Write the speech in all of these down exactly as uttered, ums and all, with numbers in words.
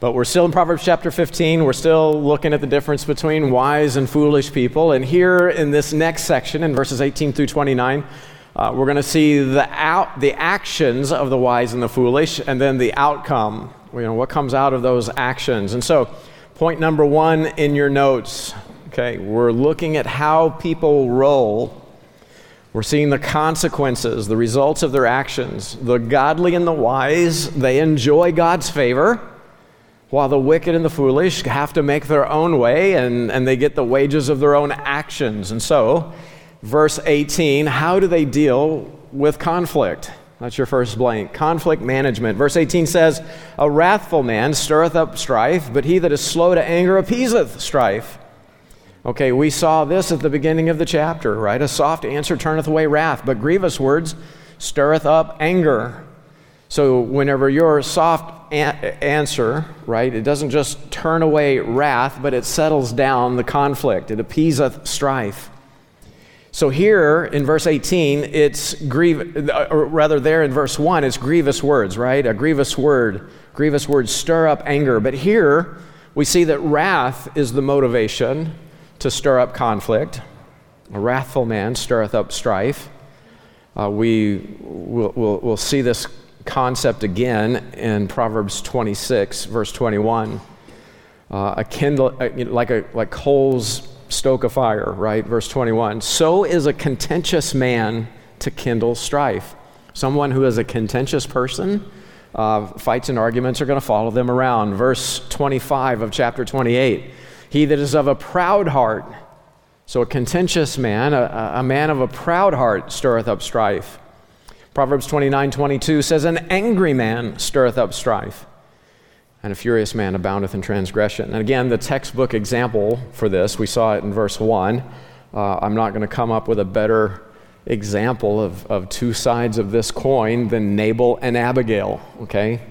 But we're still in Proverbs chapter fifteen. We're still looking at the difference between wise and foolish people. And here in this next section, in verses eighteen through twenty-nine, uh, we're going to see the out, the actions of the wise and the foolish, and then the outcome, you know, what comes out of those actions. And so, point number one in your notes, okay, we're looking at how people roll. We're seeing the consequences, the results of their actions. The godly and the wise, they enjoy God's favor, while the wicked and the foolish have to make their own way, and, and they get the wages of their own actions. And so, verse eighteen, how do they deal with conflict? That's your first blank. Conflict management. Verse eighteen says, a wrathful man stirreth up strife, but he that is slow to anger appeaseth strife. Okay, we saw this at the beginning of the chapter, right? A soft answer turneth away wrath, but grievous words stirreth up anger. So whenever your soft a- answer, right, it doesn't just turn away wrath, but it settles down the conflict. It appeaseth strife. So here in verse eighteen, it's grievous, or rather there in verse one, it's grievous words, right? A grievous word, grievous words stir up anger. But here we see that wrath is the motivation to stir up conflict. A wrathful man stirreth up strife. Uh, we will we'll, we'll see this concept again in Proverbs twenty-six, verse twenty-one. Uh, a kindle, uh, like a like coals stoke a fire, right? Verse twenty-one. So is a contentious man to kindle strife. Someone who is a contentious person, uh, fights and arguments are going to follow them around. Verse twenty-five of chapter twenty-eight. He that is of a proud heart, so a contentious man, a, a man of a proud heart stirreth up strife. Proverbs twenty-nine twenty-two says, an angry man stirreth up strife, and a furious man aboundeth in transgression. And again, the textbook example for this, we saw it in verse one. Uh, I'm not going to come up with a better example of, of two sides of this coin than Nabal and Abigail, okay?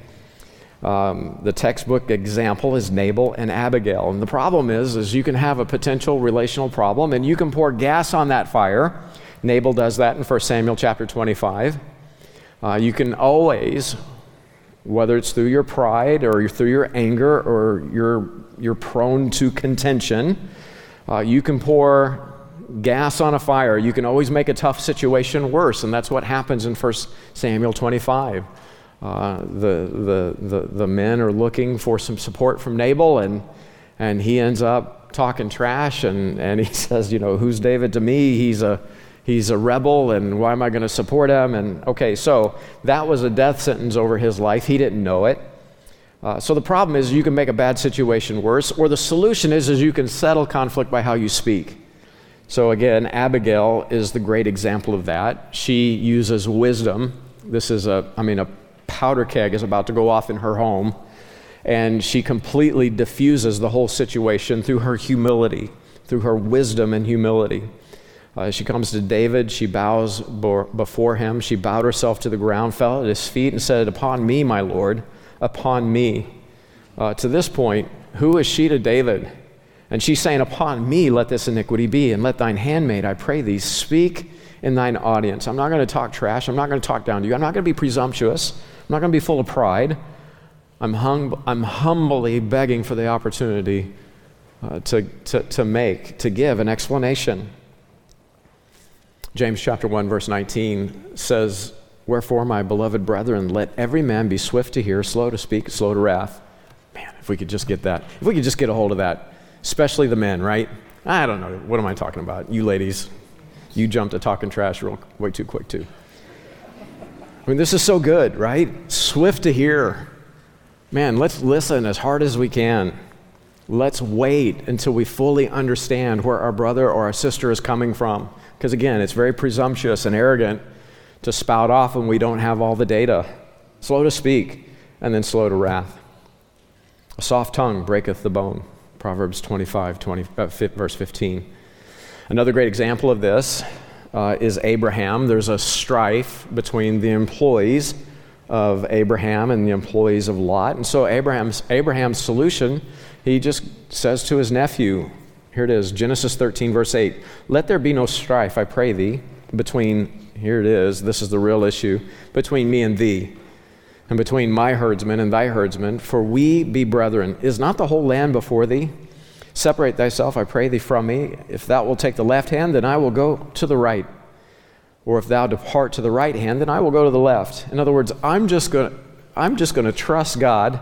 Um, the textbook example is Nabal and Abigail. And the problem is, is you can have a potential relational problem and you can pour gas on that fire. Nabal does that in First Samuel chapter twenty-five. Uh, you can always, whether it's through your pride or through your anger or you're, you're prone to contention, uh, you can pour gas on a fire. You can always make a tough situation worse. And that's what happens in First Samuel twenty-five. Uh, the, the the the men are looking for some support from Nabal, and and he ends up talking trash, and, and he says, you know, who's David to me? He's a he's a rebel, and why am I going to support him? And okay, so that was a death sentence over his life. He didn't know it. Uh, so the problem is you can make a bad situation worse, or the solution is is you can settle conflict by how you speak. So again, Abigail is the great example of that. She uses wisdom. This is a, I mean, a powder keg is about to go off in her home, and she completely diffuses the whole situation through her humility, through her wisdom and humility. Uh, she comes to David, she bows bo- before him, she bowed herself to the ground, fell at his feet and said, upon me, my Lord, upon me. Uh, to this point, who is she to David? And she's saying, upon me let this iniquity be, and let thine handmaid, I pray thee, speak in thine audience. I'm not going to talk trash, I'm not going to talk down to you, I'm not going to be presumptuous, I'm not going to be full of pride. I'm, hum- I'm humbly begging for the opportunity uh, to, to, to make, to give an explanation. James chapter one, verse nineteen says, wherefore, my beloved brethren, let every man be swift to hear, slow to speak, slow to wrath. Man, if we could just get that, if we could just get a hold of that, especially the men, right? I don't know, what am I talking about? You ladies, you jumped to talking trash real way too quick too. I mean, this is so good, right? Swift to hear. Man, let's listen as hard as we can. Let's wait until we fully understand where our brother or our sister is coming from. Because again, it's very presumptuous and arrogant to spout off when we don't have all the data. Slow to speak, and then slow to wrath. A soft tongue breaketh the bone. Proverbs twenty-five, twenty, uh, verse fifteen. Another great example of this Uh, is Abraham. There's a strife between the employees of Abraham and the employees of Lot. And so Abraham's Abraham's solution, he just says to his nephew, here it is, Genesis thirteen, verse eight, let there be no strife, I pray thee, between, here it is, this is the real issue, between me and thee. and between my herdsmen and thy herdsmen, for we be brethren. Is not the whole land before thee? Separate thyself, I pray thee, from me. If thou wilt take the left hand, then I will go to the right. Or if thou depart to the right hand, then I will go to the left. In other words, I'm just going to, I'm just going to trust God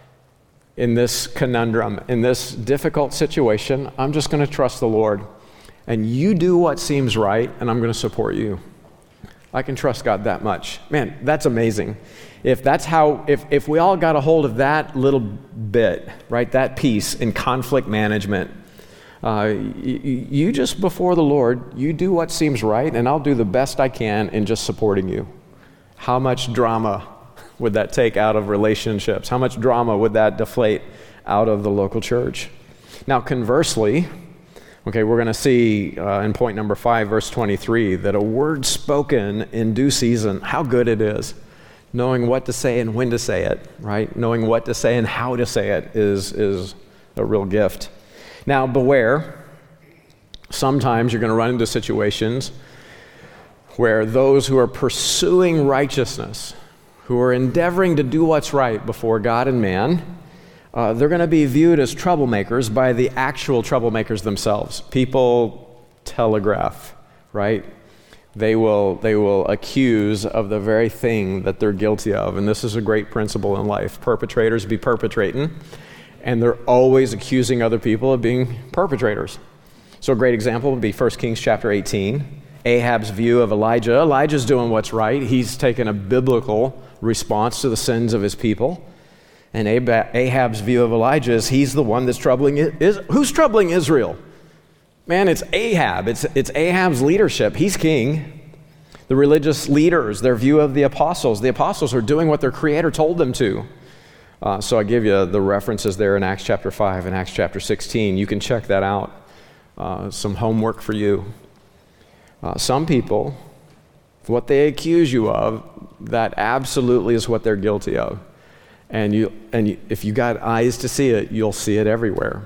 in this conundrum, in this difficult situation. I'm just going to trust the Lord. And you do what seems right, and I'm going to support you. I can trust God that much. Man, that's amazing. If that's how, if, if we all got a hold of that little bit, right, that piece in conflict management, uh, you, you just before the Lord, you do what seems right, and I'll do the best I can in just supporting you. How much drama would that take out of relationships? How much drama would that deflate out of the local church? Now, conversely, okay, we're going to see uh, in point number five, verse twenty-three, that a word spoken in due season, how good it is. Knowing what to say and when to say it, right? Knowing what to say and how to say it is, is a real gift. Now, beware. Sometimes you're going to run into situations where those who are pursuing righteousness, who are endeavoring to do what's right before God and man, uh, they're going to be viewed as troublemakers by the actual troublemakers themselves. People telegraph, right? They will, they will accuse of the very thing that they're guilty of. And this is a great principle in life. Perpetrators be perpetrating, and they're always accusing other people of being perpetrators. So a great example would be First Kings chapter eighteen. Ahab's view of Elijah. Elijah's doing what's right. He's taken a biblical response to the sins of his people. And Ahab's view of Elijah is he's the one that's troubling is who's troubling Israel? Man, it's Ahab. It's it's Ahab's leadership. He's king. The religious leaders, their view of the apostles. The apostles are doing what their Creator told them to. Uh, so I give you the references there in Acts chapter five and Acts chapter sixteen. You can check that out. Uh, some homework for you. Uh, some people, what they accuse you of, that absolutely is what they're guilty of. And you, and you, if you got eyes to see it, you'll see it everywhere.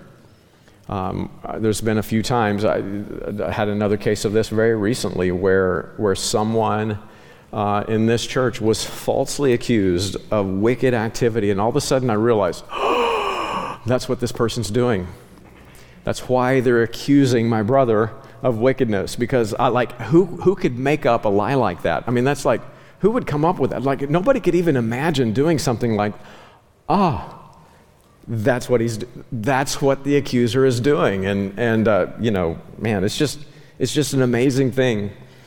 Um, there's been a few times, I, I had another case of this very recently where, where someone uh, in this church was falsely accused of wicked activity, and all of a sudden I realized, oh, that's what this person's doing. That's why they're accusing my brother of wickedness, because I like, who, who could make up a lie like that? I mean, that's like, who would come up with that? Like, nobody could even imagine doing something like, ah, that's what he's, that's what the accuser is doing. And, and uh, you know, man, it's just, it's just an amazing thing.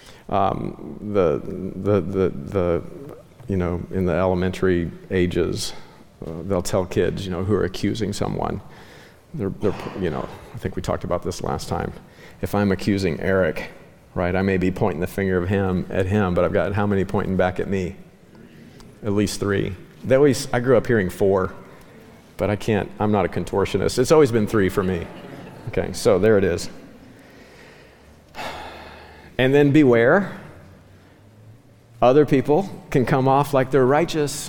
Um, the, the, the, the, you know, in the elementary ages, uh, they'll tell kids, you know, who are accusing someone. They're, they're, you know, I think we talked about this last time. If I'm accusing Eric, right, I may be pointing the finger of him at him, but I've got how many pointing back at me? At least three. They always, I grew up hearing four, but I can't, I'm not a contortionist. It's always been three for me. Okay, so there it is. And then beware, other people can come off like they're righteous.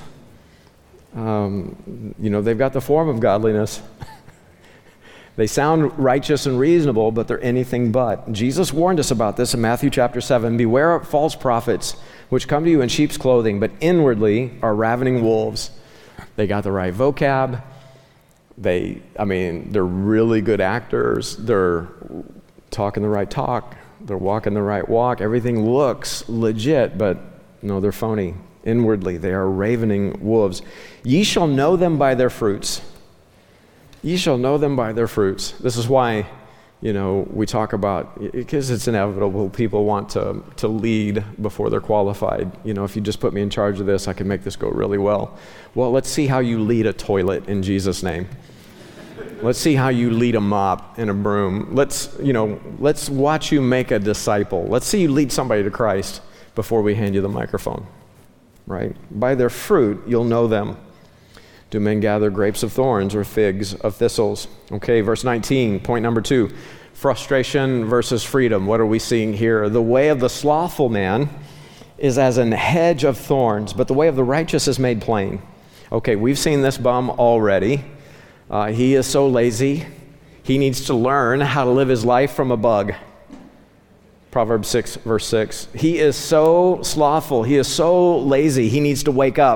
Um, you know, they've got the form of godliness. They sound righteous and reasonable, but they're anything but. Jesus warned us about this in Matthew chapter seven. Beware of false prophets, which come to you in sheep's clothing, but inwardly are ravening wolves. They got the right vocab. They, I mean, they're really good actors. They're talking the right talk. They're walking the right walk. Everything looks legit, but no, they're phony. Inwardly, they are ravening wolves. Ye shall know them by their fruits. Ye shall know them by their fruits. This is why, you know, we talk about, because it's inevitable, people want to, to lead before they're qualified. You know, if you just put me in charge of this, I can make this go really well. Well, let's see how you lead a toilet in Jesus' name. Let's see how you lead a mop and a broom. Let's, you know, let's watch you make a disciple. Let's see you lead somebody to Christ before we hand you the microphone, right? By their fruit, you'll know them. Do men gather grapes of thorns or figs of thistles? Okay, verse nineteen, point number two. Frustration versus freedom. What are we seeing here? The way of the slothful man is as an hedge of thorns, but the way of the righteous is made plain. Okay, we've seen this bum already. Uh, he is so lazy. He needs to learn how to live his life from a bug. Proverbs six, verse six. He is so slothful. He is so lazy. He needs to wake up.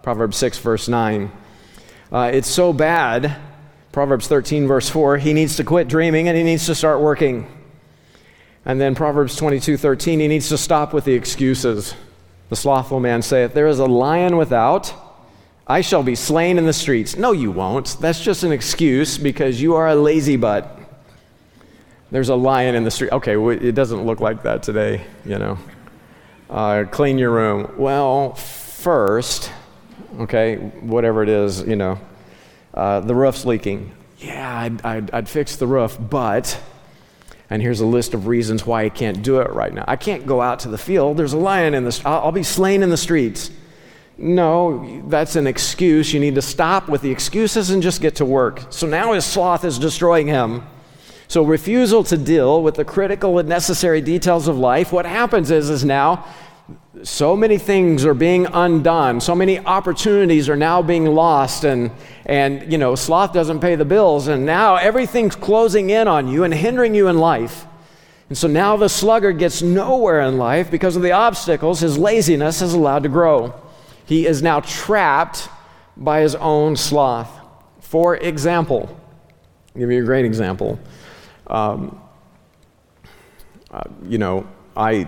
Proverbs six, verse nine. Uh, it's so bad, Proverbs thirteen, verse four, he needs to quit dreaming and he needs to start working. And then Proverbs twenty-two, thirteen, he needs to stop with the excuses. The slothful man saith, there is a lion without, I shall be slain in the streets. No, you won't. That's just an excuse because you are a lazy butt. There's a lion in the street. Okay, it doesn't look like that today, you know. Uh, clean your room. Well, first, okay, whatever it is, you know, uh, the roof's leaking. Yeah, I'd, I'd, I'd fix the roof, but, and here's a list of reasons why I can't do it right now. I can't go out to the field. There's a lion in the, I'll, I'll be slain in the streets. No, that's an excuse. You need to stop with the excuses and just get to work. So now his sloth is destroying him. So refusal to deal with the critical and necessary details of life, what happens is, is now so many things are being undone. So many opportunities are now being lost, and, and you know, sloth doesn't pay the bills, and now everything's closing in on you and hindering you in life. And so now the sluggard gets nowhere in life because of the obstacles his laziness has allowed to grow. He is now trapped by his own sloth. For example, I'll give you a great example. Um, uh, you know, I,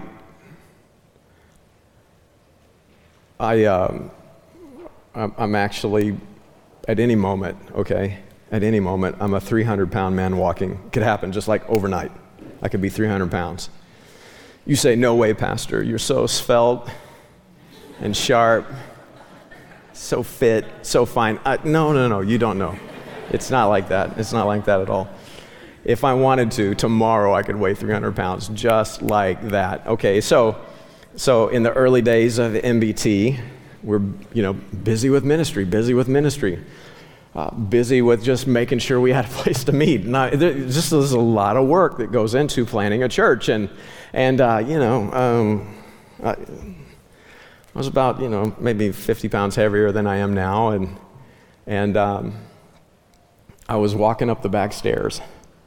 I, um, I'm actually, at any moment, okay, at any moment, I'm a three hundred pound man walking. It could happen just like overnight. I could be three hundred pounds. You say, no way, Pastor. You're so svelte and sharp, so fit, so fine. Uh, no, no, no, you don't know. It's not like that. It's not like that at all. If I wanted to, tomorrow I could weigh three hundred pounds just like that. Okay, so so in the early days of M B T, we're you know busy with ministry, busy with ministry, uh, busy with just making sure we had a place to meet. Now, there, just there's a lot of work that goes into planning a church, and and uh, you know um, I, I was about you know maybe fifty pounds heavier than I am now, and and um, I was walking up the back stairs.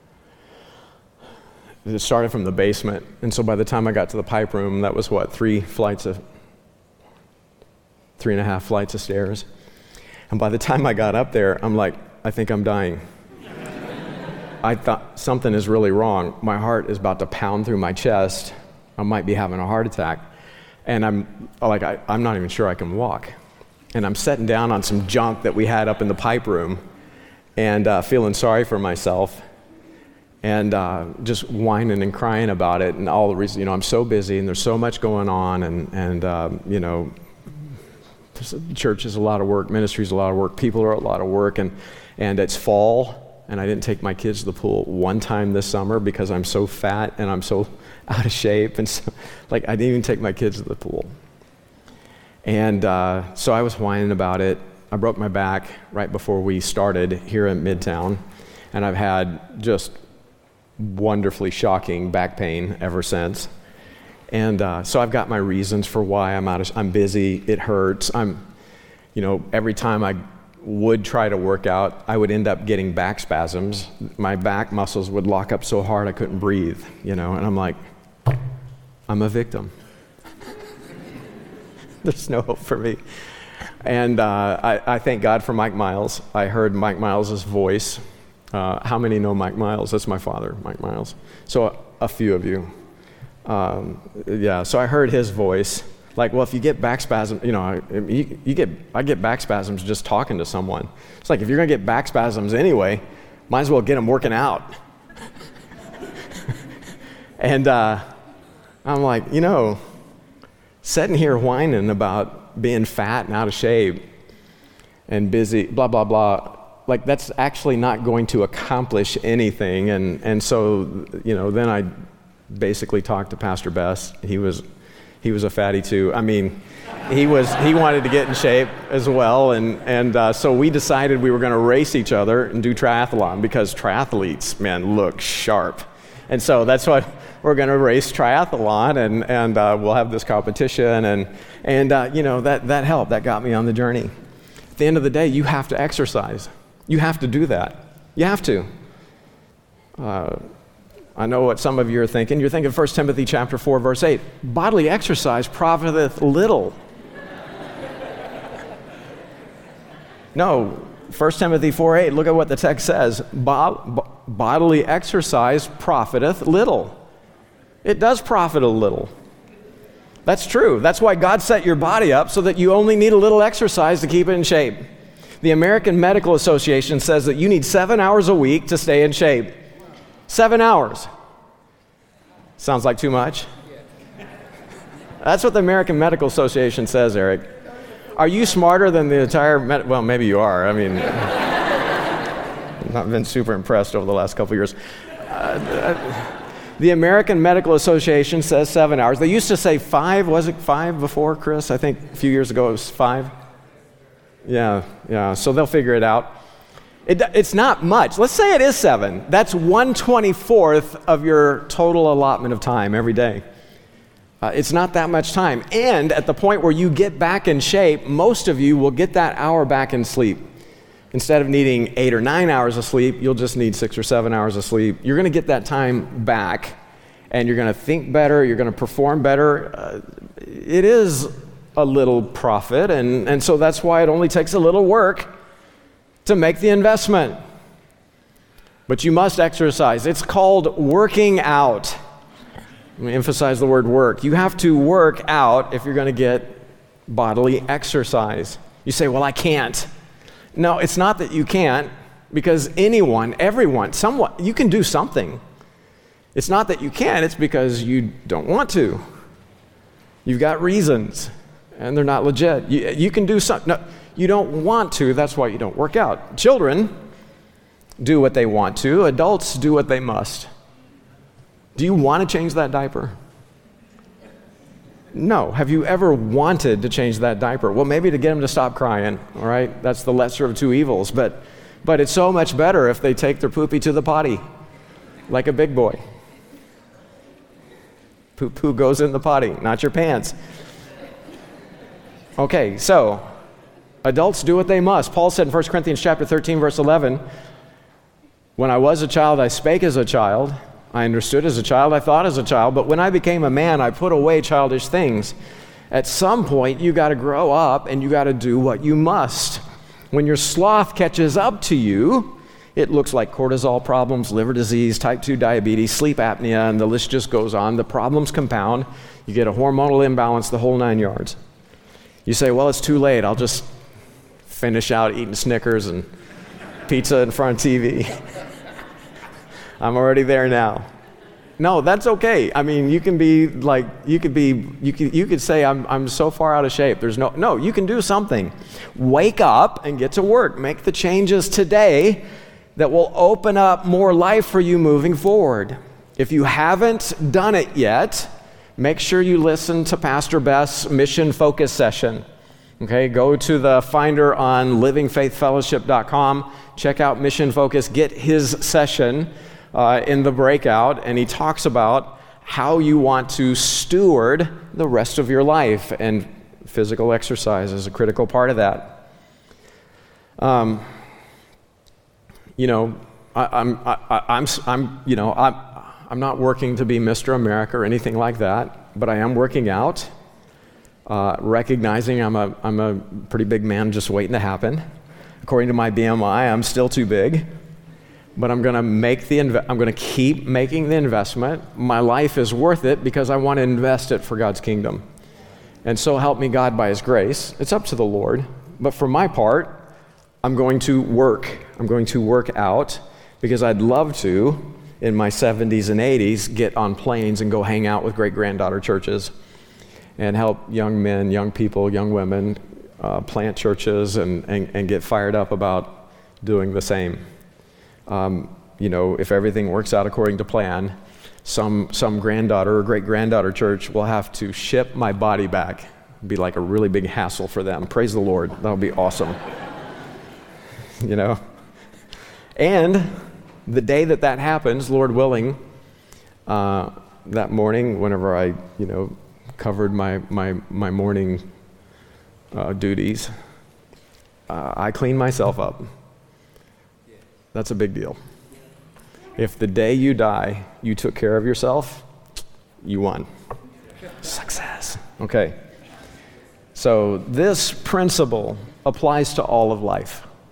It started from the basement, and so by the time I got to the pipe room, that was what, three flights of, three and a half flights of stairs. And by the time I got up there, I'm like, I think I'm dying. I thought something is really wrong. My heart is about to pound through my chest. I might be having a heart attack. And I'm like, I, I'm not even sure I can walk. And I'm sitting down on some junk that we had up in the pipe room and uh, feeling sorry for myself. And uh, just whining and crying about it, and all the reasons, you know, I'm so busy, and there's so much going on, and, and um, you know, church is a lot of work, ministry is a lot of work, people are a lot of work, and, and it's fall, and I didn't take my kids to the pool one time this summer because I'm so fat, and I'm so out of shape, and so, like, I didn't even take my kids to the pool. And uh, so I was whining about it. I broke my back right before we started here in Midtown, and I've had just wonderfully shocking back pain ever since. And uh, so I've got my reasons for why I'm out of, I'm busy, it hurts. I'm, you know, every time I would try to work out, I would end up getting back spasms. My back muscles would lock up so hard I couldn't breathe, you know, and I'm like, I'm a victim. There's no hope for me. And uh, I, I thank God for Mike Miles. I heard Mike Miles' voice. Uh, how many know Mike Miles? That's my father, Mike Miles. So a, a few of you. Um, yeah, so I heard his voice. Like, well, if you get back spasms, you know, I, you, you get, I get back spasms just talking to someone. It's like, if you're going to get back spasms anyway, might as well get them working out. And uh, I'm like, you know, sitting here whining about being fat and out of shape and busy, blah, blah, blah, like that's actually not going to accomplish anything. And, and so, you know, then I basically talked to Pastor Bess. He was he was a fatty too. I mean, he was he wanted to get in shape as well. And, and uh, so we decided we were going to race each other and do triathlon because triathletes, man, look sharp. And so that's what we're going to race triathlon, and, and uh, we'll have this competition. And, and uh, you know, that, that helped. That got me on the journey. At the end of the day, you have to exercise. You have to do that. You have to. Uh, I know what some of you are thinking. You're thinking First Timothy chapter four, verse eight. Bodily exercise profiteth little. No, First Timothy four eight, look at what the text says. Bo- bodily exercise profiteth little. It does profit a little. That's true. That's why God set your body up so that you only need a little exercise to keep it in shape. The American Medical Association says that you need seven hours a week to stay in shape. Seven hours. Sounds like too much? That's what the American Medical Association says, Eric. Are you smarter than the entire, med- well, maybe you are. I mean, I've not been super impressed over the last couple of years. Uh, the American Medical Association says seven hours. They used to say five. Was it five before, Chris? I think a few years ago it was five. Yeah, yeah, so they'll figure it out. It, it's not much. Let's say it is seven. That's one twenty-fourth of your total allotment of time every day. Uh, it's not that much time. And at the point where you get back in shape, most of you will get that hour back in sleep. Instead of needing eight or nine hours of sleep, you'll just need six or seven hours of sleep. You're going to get that time back, and you're going to think better. You're going to perform better. Uh, it is a little profit, and, and so that's why it only takes a little work to make the investment. But you must exercise. It's called working out. Let me emphasize the word work. You have to work out if you're going to get bodily exercise. You say, well, I can't. No, it's not that you can't, because anyone, everyone, someone, you can do something. It's not that you can't, it's because you don't want to. You've got reasons, and they're not legit. You, you can do something. No, you don't want to, that's why you don't work out. Children do what they want to. Adults do what they must. Do you want to change that diaper? No. Have you ever wanted to change that diaper? Well, maybe to get them to stop crying, all right? That's the lesser of two evils. But, but it's so much better if they take their poopy to the potty, like a big boy. Poo-poo goes in the potty, not your pants. Okay, so adults do what they must. Paul said in First Corinthians chapter thirteen, verse eleven, when I was a child, I spake as a child. I understood as a child, I thought as a child, but when I became a man, I put away childish things. At some point, you got to grow up and you got to do what you must. When your sloth catches up to you, it looks like cortisol problems, liver disease, type two diabetes, sleep apnea, and the list just goes on. The problems compound. You get a hormonal imbalance, the whole nine yards. You say, well, it's too late. I'll just finish out eating Snickers and pizza in front of T V. I'm already there now. No, that's okay. I mean, you can be like, you could be, you could, you could say, I'm, I'm so far out of shape. There's no, no, you can do something. Wake up and get to work. Make the changes today that will open up more life for you moving forward. If you haven't done it yet, make sure you listen to Pastor Beth's Mission Focus session. Okay, go to the finder on living faith fellowship dot com. Check out Mission Focus. Get his session Uh, in the breakout, and he talks about how you want to steward the rest of your life, and physical exercise is a critical part of that. Um, you know, I, I'm, I, I'm, I'm, you know, I'm, I'm not working to be Mister America or anything like that, but I am working out, uh, recognizing I'm a, I'm a pretty big man just waiting to happen. According to my B M I, I'm still too big. But I'm going to make the inve- I'm going to keep making the investment. My life is worth it because I want to invest it for God's kingdom. And so help me God by his grace. It's up to the Lord. But for my part, I'm going to work. I'm going to work out because I'd love to, in my seventies and eighties, get on planes and go hang out with great-granddaughter churches and help young men, young people, young women uh, plant churches and, and, and get fired up about doing the same. Um, you know, if everything works out according to plan, some some granddaughter or great-granddaughter church will have to ship my body back. It'd be like a really big hassle for them. Praise the Lord. That would be awesome. You know? And the day that that happens, Lord willing, uh, that morning, whenever I, you know, covered my, my, my morning uh, duties, uh, I cleaned myself up. That's a big deal. If the day you die, you took care of yourself, you won. Success. Okay. So this principle applies to all of life.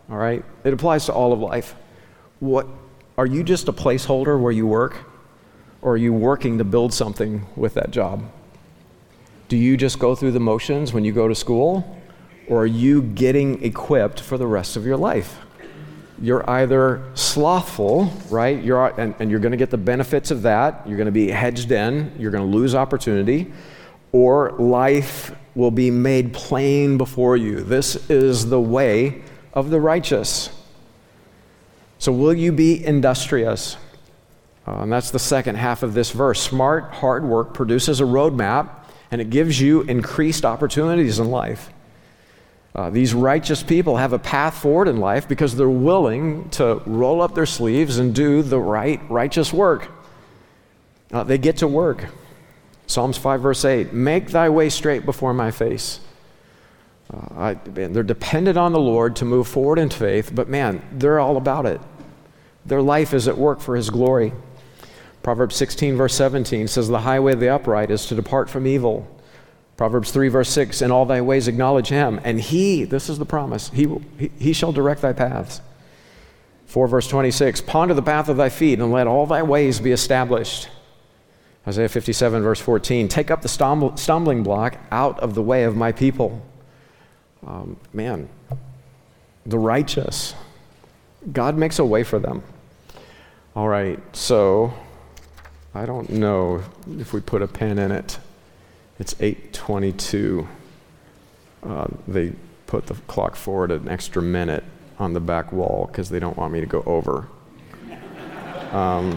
all right? It applies to all of life. What, are you just a placeholder where you work? Or are you working to build something with that job? Do you just go through the motions when you go to school? Or are you getting equipped for the rest of your life? You're either slothful, right? You're, and, and you're going to get the benefits of that. You're going to be hedged in. You're going to lose opportunity. Or life will be made plain before you. This is the way of the righteous. So will you be industrious? Uh, and that's the second half of this verse. Smart, hard work produces a roadmap, and it gives you increased opportunities in life. Uh, these righteous people have a path forward in life because they're willing to roll up their sleeves and do the right, righteous work. Uh, they get to work. Psalms five, verse eight, make thy way straight before my face. Uh, I, man, they're dependent on the Lord to move forward in faith, but man, they're all about it. Their life is at work for his glory. Proverbs sixteen, verse seventeen says, the highway of the upright is to depart from evil. Proverbs three, verse six, in all thy ways acknowledge him, and he, this is the promise, he, will, he, he shall direct thy paths. four, verse twenty-six, ponder the path of thy feet, and let all thy ways be established. Isaiah fifty-seven, verse fourteen, take up the stumble, stumbling block out of the way of my people. Um, man, the righteous, God makes a way for them. All right, so I don't know if we put a pin in it. It's eight twenty-two. Uh, they put the clock forward an extra minute on the back wall because they don't want me to go over. Um,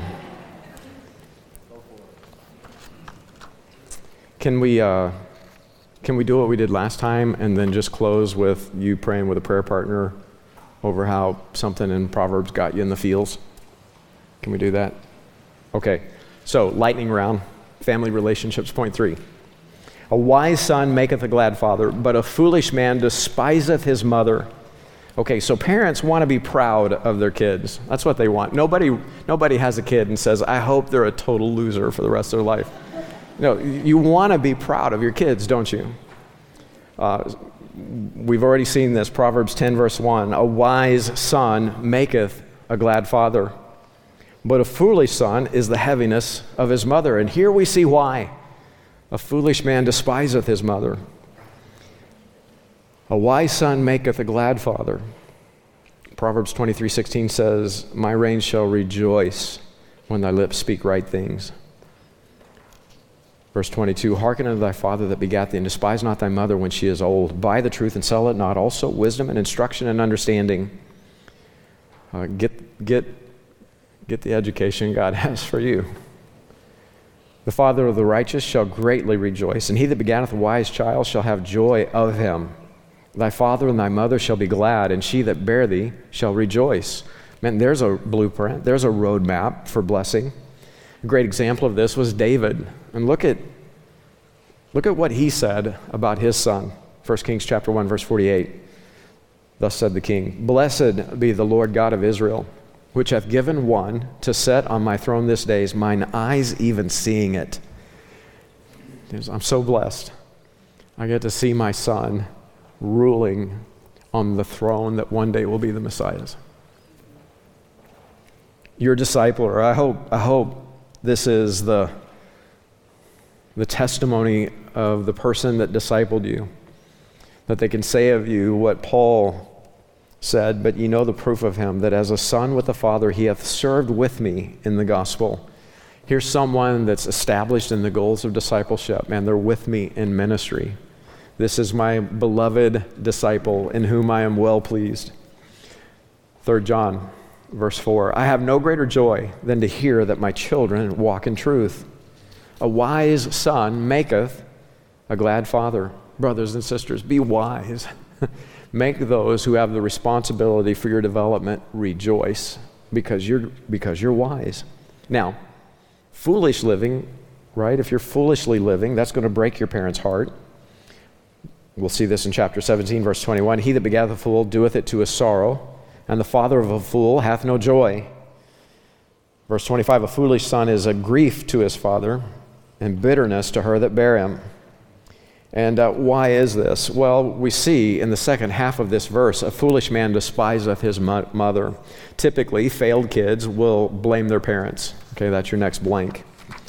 can we uh, can we do what we did last time and then just close with you praying with a prayer partner over how something in Proverbs got you in the feels? Can we do that? Okay. So lightning round, family relationships, point three. A wise son maketh a glad father, but a foolish man despiseth his mother. Okay, so parents want to be proud of their kids. That's what they want. Nobody, nobody has a kid and says, I hope they're a total loser for the rest of their life. No, you want to be proud of your kids, don't you? Uh, we've already seen this, Proverbs ten, verse one. A wise son maketh a glad father, but a foolish son is the heaviness of his mother. And here we see why. A foolish man despiseth his mother. A wise son maketh a glad father. Proverbs twenty-three sixteen says, my reins shall rejoice when thy lips speak right things. Verse twenty-two, hearken unto thy father that begat thee, and despise not thy mother when she is old. Buy the truth and sell it not. Also wisdom and instruction and understanding. Uh, get, get, get the education God has for you. The father of the righteous shall greatly rejoice, and he that begetteth a wise child shall have joy of him. Thy father and thy mother shall be glad, and she that bare thee shall rejoice. Man, there's a blueprint. There's a roadmap for blessing. A great example of this was David. And look at, look at what he said about his son. First Kings chapter one, verse forty-eight. Thus said the king, blessed be the Lord God of Israel, which hath given one to set on my throne this day, mine eyes even seeing it. I'm so blessed. I get to see my son ruling on the throne that one day will be the Messiah's. Your discipler, I hope, I hope this is the, the testimony of the person that discipled you, that they can say of you what Paul said, but ye know the proof of him, that as a son with the Father, he hath served with me in the gospel. Here's someone that's established in the goals of discipleship. Man, they're with me in ministry. This is my beloved disciple in whom I am well pleased. Third John, verse four, I have no greater joy than to hear that my children walk in truth. A wise son maketh a glad father. Brothers and sisters, be wise. Make those who have the responsibility for your development rejoice because you're, because you're wise. Now, foolish living, right? If you're foolishly living, that's going to break your parents' heart. We'll see this in chapter seventeen, verse twenty-one. He that begat a fool doeth it to his sorrow, and the father of a fool hath no joy. Verse twenty-five, a foolish son is a grief to his father, and bitterness to her that bare him. And uh, why is this? Well, we see in the second half of this verse, a foolish man despiseth his mo- mother. Typically, failed kids will blame their parents. Okay, that's your next blank.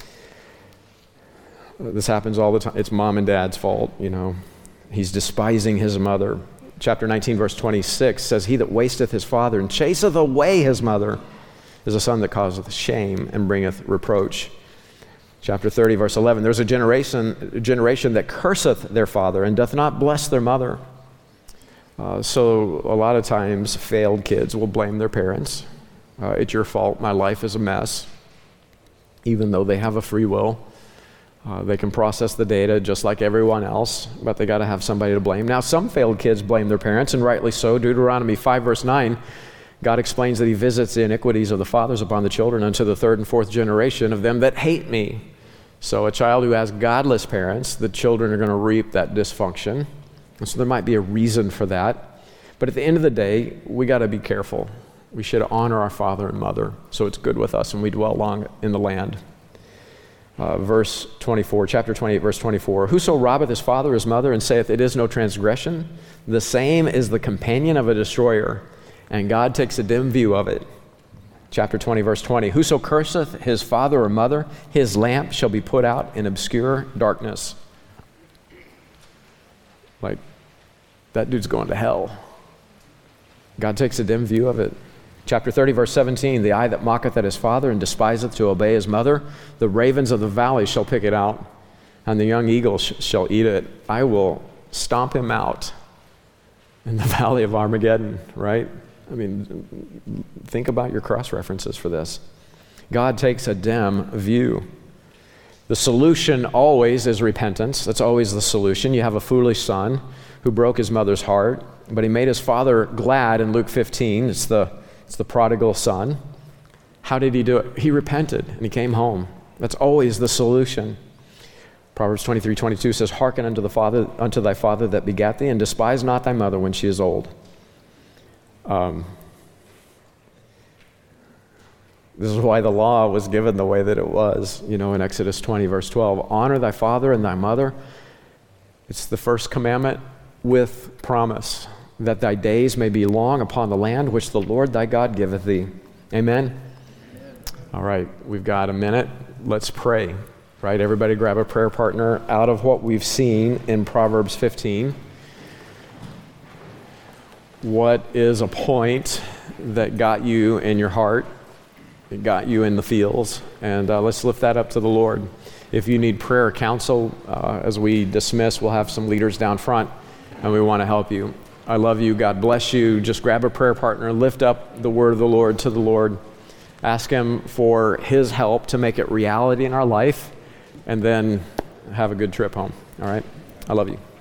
This happens all the time. It's mom and dad's fault, you know. He's despising his mother. Chapter nineteen, verse twenty-six says, he that wasteth his father and chaseth away his mother is a son that causeth shame and bringeth reproach. Chapter thirty, verse eleven, there's a generation, a generation that curseth their father and doth not bless their mother. Uh, so a lot of times failed kids will blame their parents. Uh, it's your fault, my life is a mess. Even though they have a free will. Uh, they can process the data just like everyone else, but they got to have somebody to blame. Now, some failed kids blame their parents, and rightly so. Deuteronomy five, verse nine, God explains that he visits the iniquities of the fathers upon the children unto the third and fourth generation of them that hate me. So a child who has godless parents, the children are going to reap that dysfunction. And so there might be a reason for that. But at the end of the day, we got to be careful. We should honor our father and mother so it's good with us and we dwell long in the land. Uh, verse twenty-four, chapter twenty-eight, verse twenty-four, whoso robbeth his father or his mother and saith it is no transgression, the same is the companion of a destroyer, and God takes a dim view of it. Chapter twenty, verse twenty, whoso curseth his father or mother, his lamp shall be put out in obscure darkness. Like, that dude's going to hell. God takes a dim view of it. Chapter thirty, verse seventeen, the eye that mocketh at his father and despiseth to obey his mother, the ravens of the valley shall pick it out, and the young eagle sh- shall eat it. I will stomp him out in the valley of Armageddon, right? I mean, think about your cross-references for this. God takes a dim view. The solution always is repentance. That's always the solution. You have a foolish son who broke his mother's heart, but he made his father glad in Luke fifteen. It's the It's the prodigal son. How did he do it? He repented and he came home. That's always the solution. Proverbs twenty-three, twenty-two says, hearken unto the father, unto thy father that begat thee, and despise not thy mother when she is old. Um, this is why the law was given the way that it was, you know, in Exodus twenty, verse twelve. Honor thy father and thy mother. It's the first commandment with promise, that thy days may be long upon the land which the Lord thy God giveth thee. Amen? Amen. All right, we've got a minute. Let's pray. Right, everybody grab a prayer partner out of what we've seen in Proverbs fifteen. What is a point that got you in your heart? It got you in the feels. And uh, let's lift that up to the Lord. If you need prayer or counsel, uh, as we dismiss, we'll have some leaders down front, and we want to help you. I love you. God bless you. Just grab a prayer partner. Lift up the word of the Lord to the Lord. Ask him for his help to make it reality in our life, and then have a good trip home. All right? I love you.